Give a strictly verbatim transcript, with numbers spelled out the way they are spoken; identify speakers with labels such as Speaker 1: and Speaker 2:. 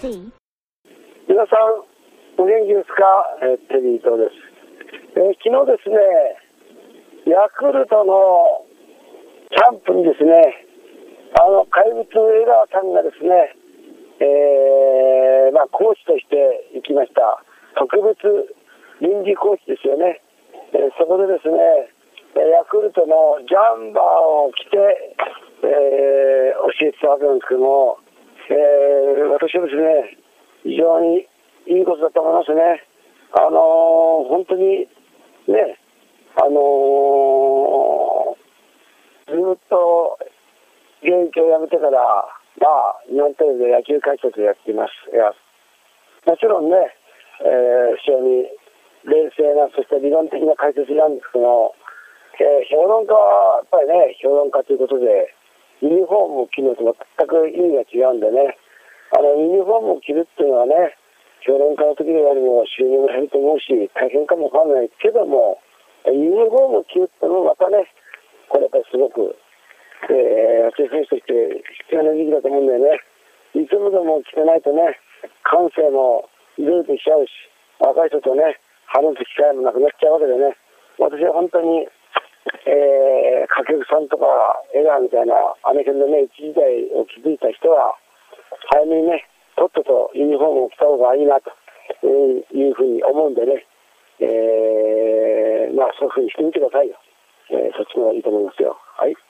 Speaker 1: C。
Speaker 2: 皆さんお元気ですか？えー、テリー伊藤です。えー、昨日ですね、ヤクルトのキャンプにですね、あの怪物江川さんがですね、えーまあ、コーチとして行きました。特別臨時コーチですよね。えー、そこでですね、ヤクルトのジャンバーを着て、えー、教えてたわけなんですけども、えー、私はですね、非常にいいことだと思いますね。あのー、本当にね、あのー、ずっと現役を辞めてから、まあ、日本テレビで野球解説をやっています。いや、もちろんね、えー、非常に冷静な、そして理論的な解説なんですけども、えー、評論家はやっぱりね、評論家ということで、ユニフォームを着るのと全く意味が違うんでね、あのユニフォームを着るっていうのはね、評論家の時よりも収入も減ると思うし、大変かもわかんないけども、ユニフォームを着るっていうのもまたね、これやっぱりすごく、えー、野球選手として必要な時期だと思うんだよね。いつもでも着てないとね、感性もずれてきちゃうし、若い人とね、話す機会もなくなっちゃうわけでね、私は本当に、えー、掛布さんとか江川みたいなアメリカのね、一時代を築いた人は、早めにね、とっととユニフォームを着た方がいいなというふうに思うんでね、えー、まあそういうふうにしてみてくださいよ。えー、そっちの方がいいと思いますよ。はい。